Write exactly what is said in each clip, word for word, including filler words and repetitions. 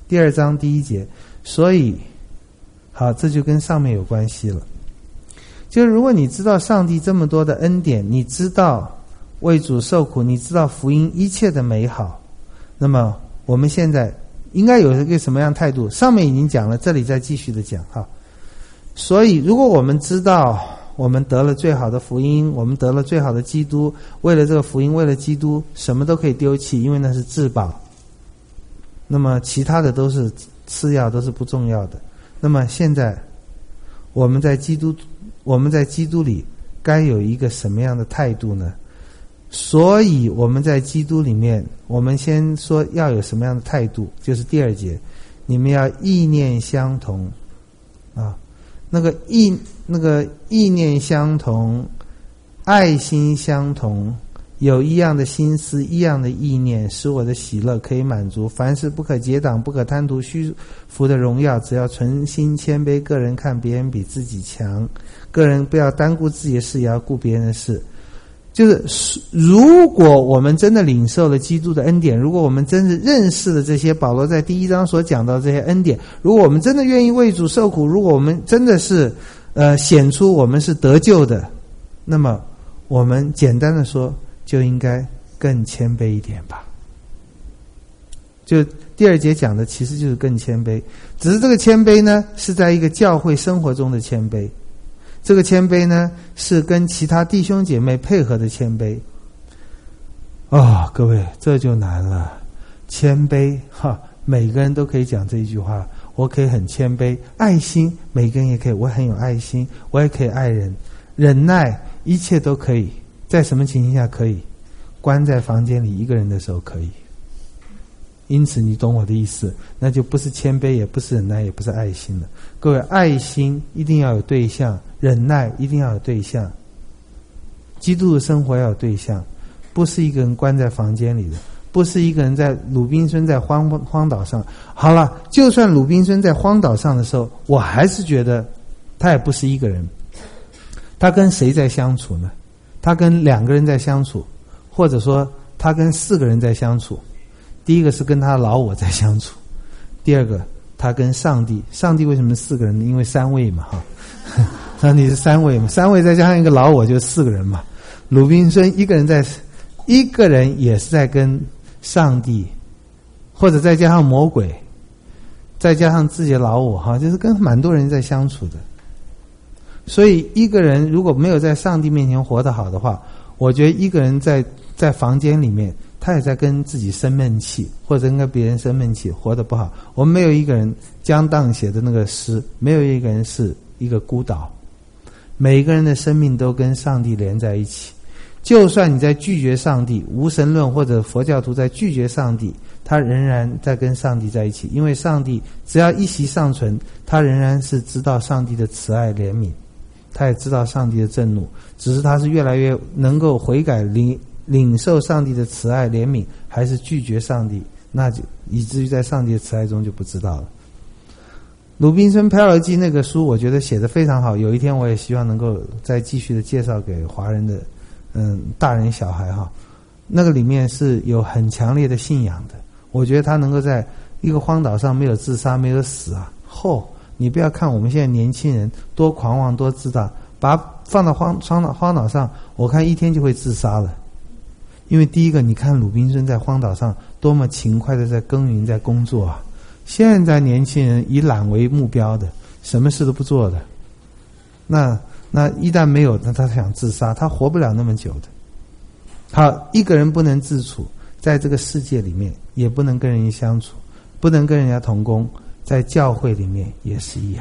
第二章第一节。所以好，这就跟上面有关系了。就是如果你知道上帝这么多的恩典，你知道为主受苦，你知道福音一切的美好，那么我们现在应该有一个什么样的态度？上面已经讲了，这里再继续的讲哈。所以如果我们知道我们得了最好的福音，我们得了最好的基督，为了这个福音，为了基督，什么都可以丢弃，因为那是至宝，那么其他的都是次要，都是不重要的。那么现在我们在基督我们在基督里该有一个什么样的态度呢？所以我们在基督里面，我们先说要有什么样的态度，就是第二节，你们要意念相同啊，那个意那个意念相同，爱心相同，有一样的心思，一样的意念，使我的喜乐可以满足。凡事不可结党，不可贪图虚浮的荣耀，只要存心谦卑，个人看别人比自己强，个人不要单顾自己的事，也要顾别人的事。就是如果我们真的领受了基督的恩典，如果我们真的认识了这些保罗在第一章所讲到这些恩典，如果我们真的愿意为主受苦，如果我们真的是呃显出我们是得救的，那么我们简单的说就应该更谦卑一点吧。就第二节讲的其实就是更谦卑，只是这个谦卑呢是在一个教会生活中的谦卑，这个谦卑呢是跟其他弟兄姐妹配合的谦卑。哦，各位，这就难了。谦卑哈，每个人都可以讲这一句话，我可以很谦卑。爱心，每个人也可以，我很有爱心，我也可以爱人。忍耐，一切都可以。在什么情形下可以？关在房间里一个人的时候可以。因此你懂我的意思，那就不是谦卑，也不是忍耐，也不是爱心了。各位，爱心一定要有对象，忍耐一定要有对象，基督的生活要有对象，不是一个人关在房间里的，不是一个人在鲁滨孙在荒荒岛上。好了，就算鲁滨孙在荒岛上的时候，我还是觉得他也不是一个人，他跟谁在相处呢？他跟两个人在相处，或者说他跟四个人在相处。第一个是跟他老我在相处，第二个他跟上帝。上帝为什么四个人呢？因为三位嘛哈，上帝是三位嘛，三位再加上一个老我就四个人嘛。鲁滨孙一个人在，一个人也是在跟上帝，或者再加上魔鬼，再加上自己的老我哈，就是跟蛮多人在相处的。所以一个人如果没有在上帝面前活得好的话，我觉得一个人在在房间里面，他也在跟自己生闷气，或者跟别人生闷气，活得不好。我们没有一个人，江荡写的那个诗，没有一个人是一个孤岛，每一个人的生命都跟上帝连在一起。就算你在拒绝上帝，无神论或者佛教徒在拒绝上帝，他仍然在跟上帝在一起，因为上帝只要一息尚存，他仍然是知道上帝的慈爱怜悯，他也知道上帝的震怒，只是他是越来越能够悔改领领受上帝的慈爱怜悯，还是拒绝上帝，那就以至于在上帝的慈爱中就不知道了。鲁滨孙漂流记那个书我觉得写得非常好，有一天我也希望能够再继续的介绍给华人的嗯大人小孩哈。那个里面是有很强烈的信仰的，我觉得他能够在一个荒岛上没有自杀没有死啊，吼、哦、你不要看我们现在年轻人多狂妄多自大，把它放到荒荒岛荒岛上，我看一天就会自杀了。因为第一个，你看鲁滨孙在荒岛上多么勤快的在耕耘在工作啊，现在年轻人以懒为目标的，什么事都不做的，那那一旦没有，那他想自杀，他活不了那么久的。好，一个人不能自处，在这个世界里面也不能跟人相处，不能跟人家同工，在教会里面也是一样。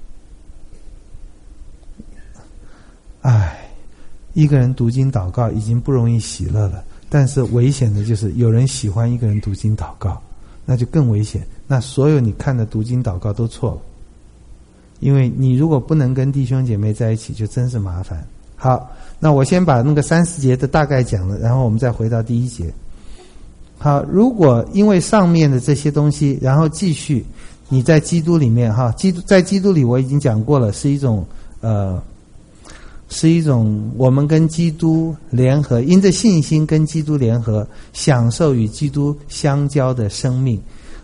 唉，一个人读经祷告已经不容易喜乐了，但是危险的就是有人喜欢一个人读经祷告，那就更危险。那所有你看的读经祷告都错了，因为你如果不能跟弟兄姐妹在一起，就真是麻烦。好，那我先把那个三十节的大概讲了，然后我们再回到第一节。好，如果因为上面的这些东西，然后继续你在基督里面哈，基督在基督里我已经讲过了，是一种呃。是一种我们跟基督联合，因着信心跟基督联合，享受与基督相交的生命。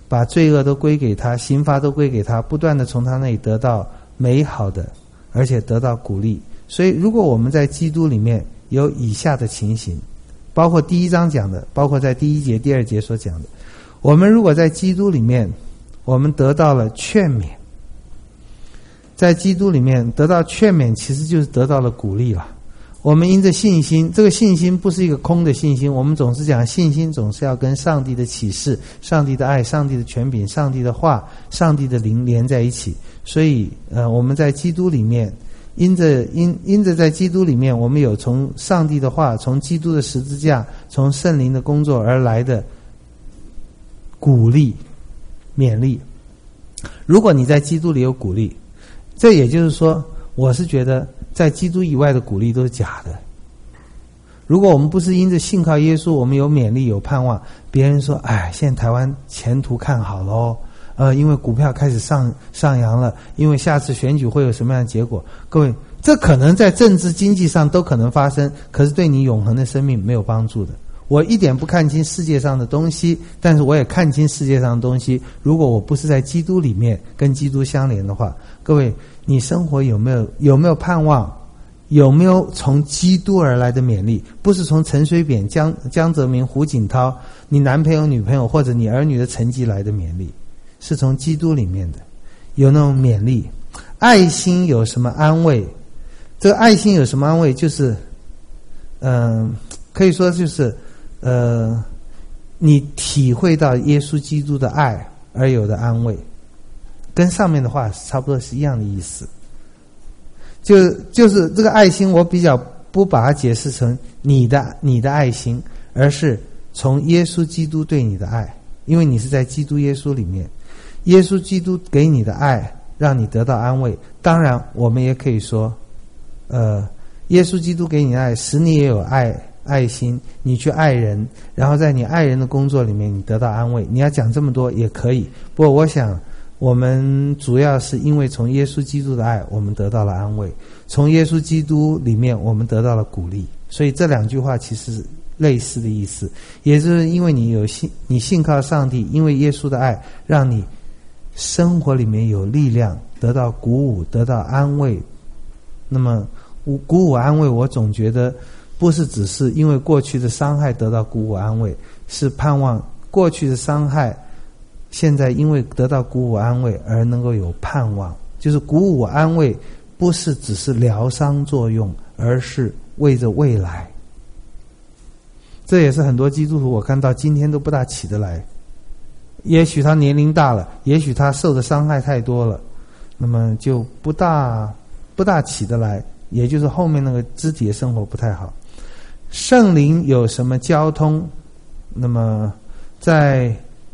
把罪恶都归给他，刑罚都归给他，不断的从他那里得到美好的，而且得到鼓励。所以如果我们在基督里面有以下的情形，包括第一章讲的，包括在第一节第二节所讲的，我们如果在基督里面我们得到了劝勉，在基督里面得到劝勉，其实就是得到了鼓励了。我们因着信心，这个信心不是一个空的信心，我们总是讲信心总是要跟上帝的启示、上帝的爱、上帝的权柄、上帝的话、上帝的灵连在一起。所以呃，我们在基督里面因着因因着在基督里面，我们有从上帝的话、从基督的十字架、从圣灵的工作而来的鼓励、勉励。如果你在基督里有鼓励，这也就是说，我是觉得在基督以外的鼓励都是假的。如果我们不是因着信靠耶稣，我们有勉励有盼望，别人说哎，现在台湾前途看好了哦，呃，因为股票开始上上扬了，因为下次选举会有什么样的结果，各位，这可能在政治经济上都可能发生，可是对你永恒的生命没有帮助的。我一点不看清世界上的东西，但是我也看清世界上的东西。如果我不是在基督里面跟基督相连的话，各位，你生活有没有有没有盼望？有没有从基督而来的勉励？不是从陈水扁、江江泽民、胡锦涛、你男朋友、女朋友或者你儿女的成绩来的勉励，是从基督里面的，有那种勉励。爱心有什么安慰？这个爱心有什么安慰？就是，嗯、呃，可以说就是。呃，你体会到耶稣基督的爱而有的安慰，跟上面的话差不多是一样的意思。就就是这个爱心，我比较不把它解释成你的你的爱心，而是从耶稣基督对你的爱，因为你是在基督耶稣里面，耶稣基督给你的爱让你得到安慰。当然，我们也可以说，呃，耶稣基督给你的爱，使你也有爱。爱心，你去爱人，然后在你爱人的工作里面你得到安慰。你要讲这么多也可以，不过我想我们主要是因为从耶稣基督的爱我们得到了安慰，从耶稣基督里面我们得到了鼓励。所以这两句话其实是类似的意思，也就是因为你有信，你信靠上帝，因为耶稣的爱让你生活里面有力量，得到鼓舞，得到安慰。那么鼓舞安慰，我总觉得不是只是因为过去的伤害得到鼓舞安慰，是盼望过去的伤害现在因为得到鼓舞安慰而能够有盼望。就是鼓舞安慰不是只是疗伤作用，而是为着未来。这也是很多基督徒我看到今天都不大起得来，也许他年龄大了，也许他受的伤害太多了，那么就不大不大起得来，也就是后面那个肢体的生活不太好。圣灵有什么交通？那么在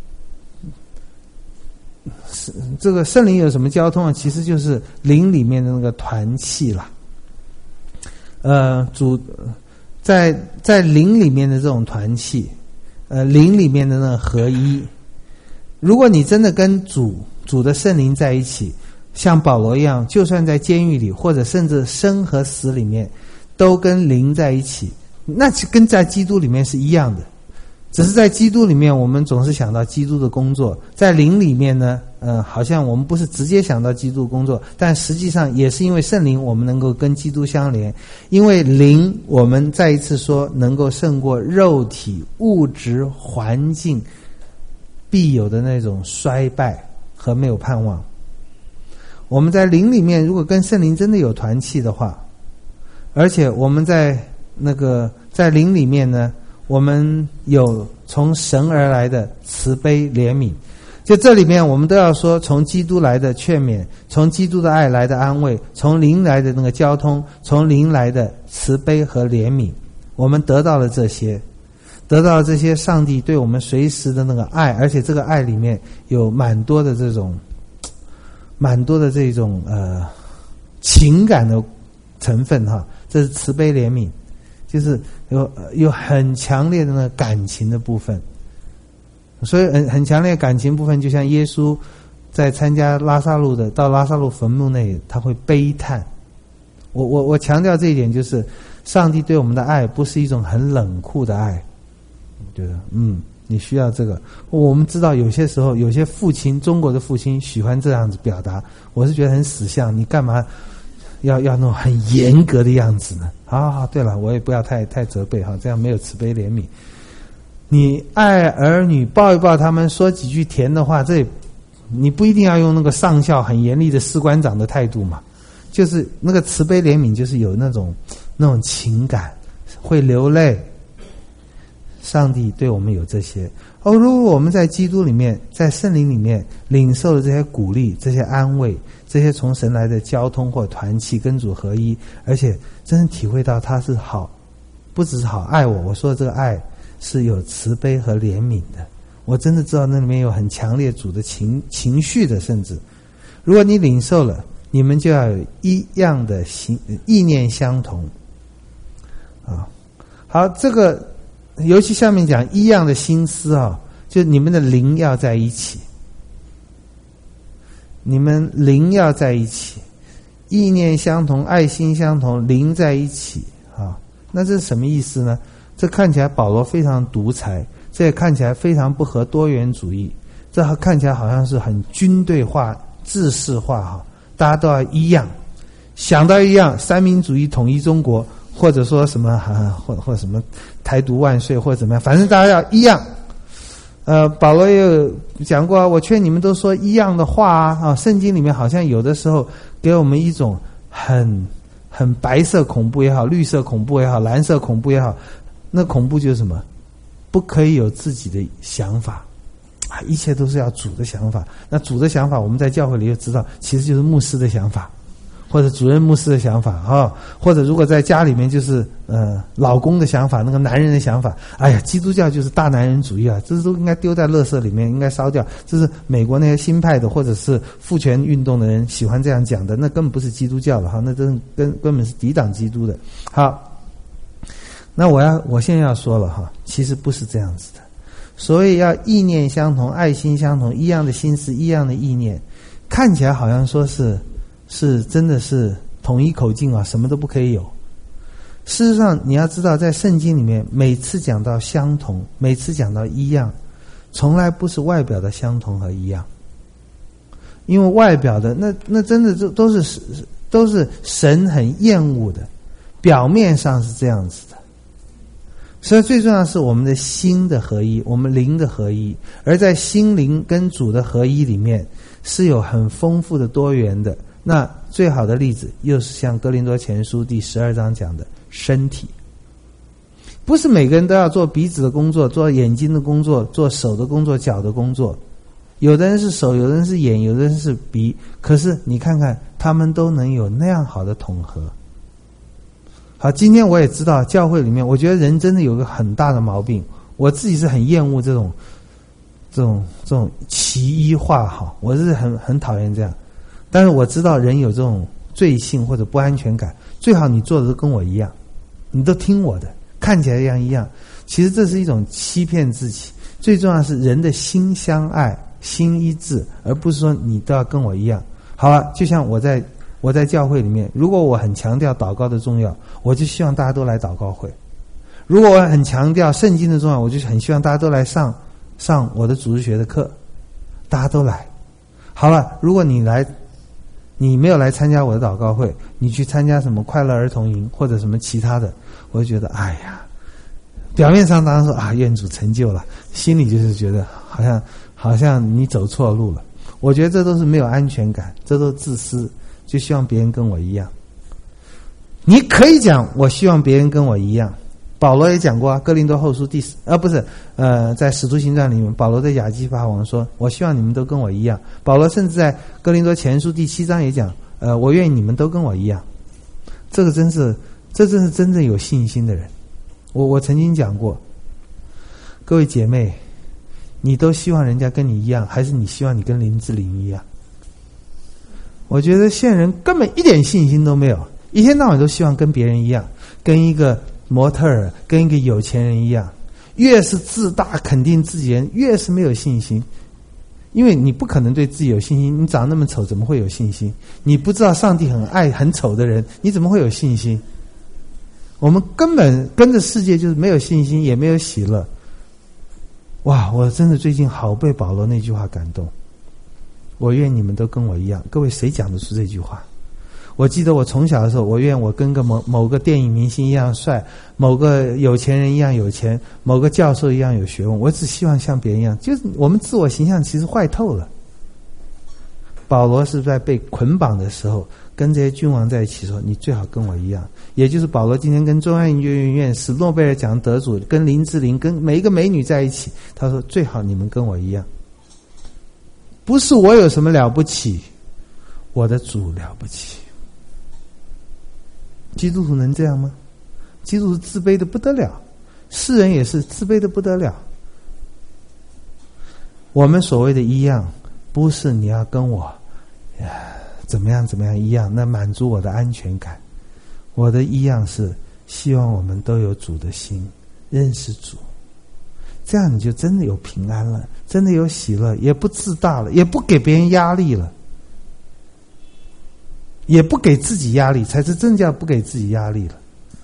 这个圣灵有什么交通啊？其实就是灵里面的那个团契啦。呃，主在在灵里面的这种团契，呃，灵里面的那个合一。如果你真的跟主主的圣灵在一起，像保罗一样，就算在监狱里，或者甚至生和死里面，都跟灵在一起。那跟在基督里面是一样的，只是在基督里面我们总是想到基督的工作，在灵里面呢，呃，好像我们不是直接想到基督工作，但实际上也是因为圣灵我们能够跟基督相连。因为灵，我们再一次说能够胜过肉体物质环境必有的那种衰败和没有盼望。我们在灵里面如果跟圣灵真的有团契的话，而且我们在那个在灵里面呢，我们有从神而来的慈悲怜悯。就这里面我们都要说，从基督来的劝勉，从基督的爱来的安慰，从灵来的那个交通，从灵来的慈悲和怜悯。我们得到了这些，得到了这些上帝对我们随时的那个爱，而且这个爱里面有蛮多的这种蛮多的这种呃情感的成分哈，这是慈悲怜悯，就是有有很强烈的那个感情的部分。所以很很强烈的感情部分，就像耶稣在参加拉萨路的到拉萨路坟墓那里，他会悲叹。我我我强调这一点，就是上帝对我们的爱不是一种很冷酷的爱。我觉得嗯你需要这个。我们知道有些时候有些父亲，中国的父亲喜欢这样子表达，我是觉得很死相，你干嘛要要那种很严格的样子呢？好好好，对了，我也不要太太责备哈，这样没有慈悲怜悯。你爱儿女，抱一抱他们，说几句甜的话，这也你不一定要用那个上校很严厉的士官长的态度嘛，就是那个慈悲怜悯，就是有那种那种情感，会流泪。上帝对我们有这些哦，如果我们在基督里面，在圣灵里面领受了这些鼓励、这些安慰、这些从神来的交通或团契，跟主合一，而且真正体会到他是好，不只是好爱我，我说的这个爱是有慈悲和怜悯的，我真的知道那里面有很强烈主的情情绪的，甚至如果你领受了，你们就要有一样的心意念相同啊。好，这个尤其下面讲一样的心思啊，就你们的灵要在一起，你们灵要在一起，意念相同，爱心相同，灵在一起啊。那这是什么意思呢？这看起来保罗非常独裁，这也看起来非常不合多元主义，这看起来好像是很军队化、制式化哈，大家都要一样，想到一样，三民主义统一中国。或者说什么啊，或或什么台独万岁，或者怎么样，反正大家要一样。呃，保罗也有讲过啊，我劝你们都说一样的话啊。啊，圣经里面好像有的时候给我们一种很很白色恐怖也好，绿色恐怖也好，蓝色恐怖也好，那恐怖就是什么？不可以有自己的想法啊，一切都是要主的想法。那主的想法，我们在教会里就知道，其实就是牧师的想法。或者主任牧师的想法哈，或者如果在家里面就是呃老公的想法，那个男人的想法，哎呀，基督教就是大男人主义啊，这都应该丢在垃圾里面，应该烧掉。这是美国那些新派的或者是父权运动的人喜欢这样讲的，那根本不是基督教了哈，那真根根本是抵挡基督的。好，那我要我现在要说了哈，其实不是这样子的。所以要意念相同，爱心相同，一样的心思，一样的意念，看起来好像说是。是真的是统一口径啊，什么都不可以有。事实上你要知道，在圣经里面每次讲到相同，每次讲到一样，从来不是外表的相同和一样，因为外表的那那真的都都是都是神很厌恶的，表面上是这样子的。所以最重要的是我们的心的合一，我们灵的合一，而在心灵跟主的合一里面是有很丰富的多元的。那最好的例子又是像哥林多前书第十二章讲的身体，不是每个人都要做鼻子的工作，做眼睛的工作，做手的工作，脚的工作，有的人是手，有的人是眼，有的人是鼻，可是你看看他们都能有那样好的统合。好，今天我也知道教会里面，我觉得人真的有个很大的毛病，我自己是很厌恶这种这种这种奇异化哈，我是很很讨厌这样。但是我知道人有这种罪性或者不安全感，最好你做的都跟我一样，你都听我的，看起来一样一样。其实这是一种欺骗自己。最重要的是人的心相爱，心一致，而不是说你都要跟我一样。好了，就像我在我在教会里面，如果我很强调祷告的重要，我就希望大家都来祷告会；如果我很强调圣经的重要，我就很希望大家都来上上我的主日学的课，大家都来。好了，如果你来。你没有来参加我的祷告会，你去参加什么快乐儿童营或者什么其他的，我就觉得哎呀，表面上当然说啊愿主成就了，心里就是觉得好像好像你走错路了。我觉得这都是没有安全感，这都是自私，就希望别人跟我一样。你可以讲我希望别人跟我一样，保罗也讲过啊，哥林多后书第四啊不是呃，在使徒行传里面，保罗在亚基法王说，我希望你们都跟我一样。保罗甚至在哥林多前书第七章也讲，呃，我愿意你们都跟我一样。这个真是，这真是真正有信心的人。我我曾经讲过，各位姐妹，你都希望人家跟你一样，还是你希望你跟林志玲一样？我觉得现在人根本一点信心都没有，一天到晚都希望跟别人一样，跟一个模特儿，跟一个有钱人一样。越是自大肯定自己人，越是没有信心。因为你不可能对自己有信心，你长那么丑怎么会有信心？你不知道上帝很爱很丑的人，你怎么会有信心？我们根本跟着世界就是没有信心，也没有喜乐。 哇，我真的最近好被保罗那句话感动。我愿你们都跟我一样。各位谁讲得出这句话？我记得我从小的时候，我愿我跟个某某个电影明星一样帅，某个有钱人一样有钱，某个教授一样有学问。我只希望像别人一样，就是我们自我形象其实坏透了。保罗是在被捆绑的时候，跟这些君王在一起说：“你最好跟我一样。”也就是保罗今天跟中央研究院院士、诺贝尔奖得主、跟林志玲、跟每一个美女在一起，他说：“最好你们跟我一样。”不是我有什么了不起，我的主了不起。基督徒能这样吗？基督徒自卑的不得了，世人也是自卑的不得了。我们所谓的一样，不是你要跟我怎么样怎么样一样，那满足我的安全感。我的一样是希望我们都有主的心，认识主，这样你就真的有平安了，真的有喜乐，也不自大了，也不给别人压力了，也不给自己压力，才是真叫不给自己压力了。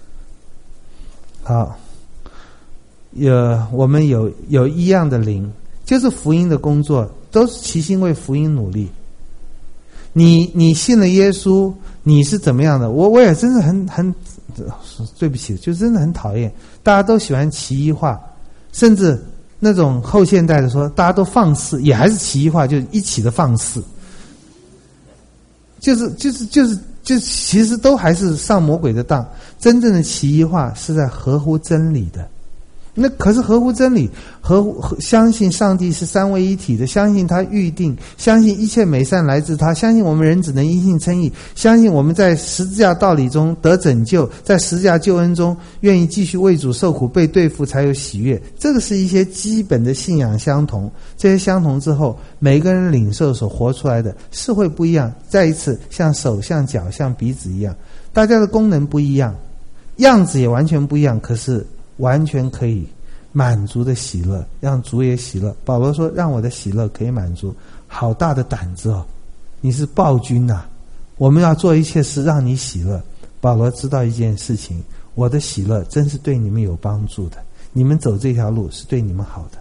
好，有我们有有一样的灵，就是福音的工作，都是齐心为福音努力。你你信了耶稣，你是怎么样的？我我也真是很很对不起，就真的很讨厌，大家都喜欢奇异化，甚至那种后现代的说大家都放肆，也还是奇异化，就一起的放肆。就是就是就是就其实都还是上魔鬼的当。真正的奇异化是在合乎真理的。那可是合乎真理，合乎相信上帝是三位一体的，相信他预定，相信一切美善来自他，相信我们人只能因信称义，相信我们在十字架道理中得拯救，在十字架救恩中愿意继续为主受苦，被对付才有喜悦。这个是一些基本的信仰相同，这些相同之后，每个人领受所活出来的是会不一样。再一次，像手、像脚、像鼻子一样，大家的功能不一样，样子也完全不一样，可是完全可以满足的喜乐，让主也喜乐。保罗说：“让我的喜乐可以满足。”好大的胆子哦！你是暴君呐、啊！我们要做一切事让你喜乐。保罗知道一件事情：我的喜乐真是对你们有帮助的。你们走这条路是对你们好的。